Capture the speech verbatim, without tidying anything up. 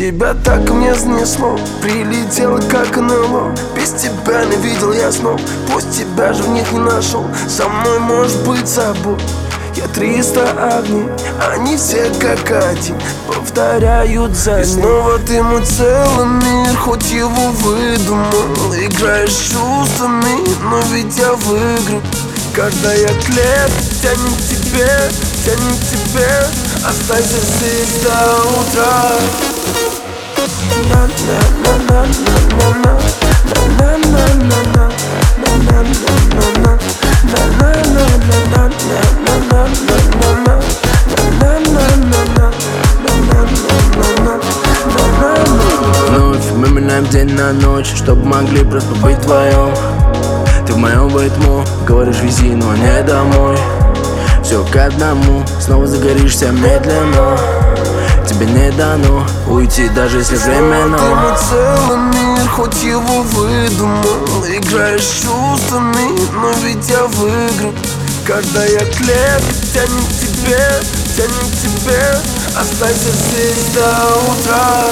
Тебя так мне занесло, прилетело как НЛО. Без тебя не видел я снов, пусть тебя же в них не нашел. Со мной можешь быть собой, я триста огней, они все как один повторяют за ним. И снова ты мой целый мир, хоть его выдумал. Играешь чувствами, но ведь я выиграл. Когда я клеп, тянет к тебе, тянет к тебе. Останься здесь до утра. Вновь мы меняем день на ночь, чтобы могли просто быть вдвоем. Ты в моем ритму, говоришь вези, но не домой. Все к одному, снова загоришься медленно. Тебе не дано уйти, даже если временно. Ты мой целый мир, хоть его выдумал. Играешь чувствами, но ведь я выиграл. Когда я клеп, тянет к тебе, тянет к тебе. Останься здесь до утра.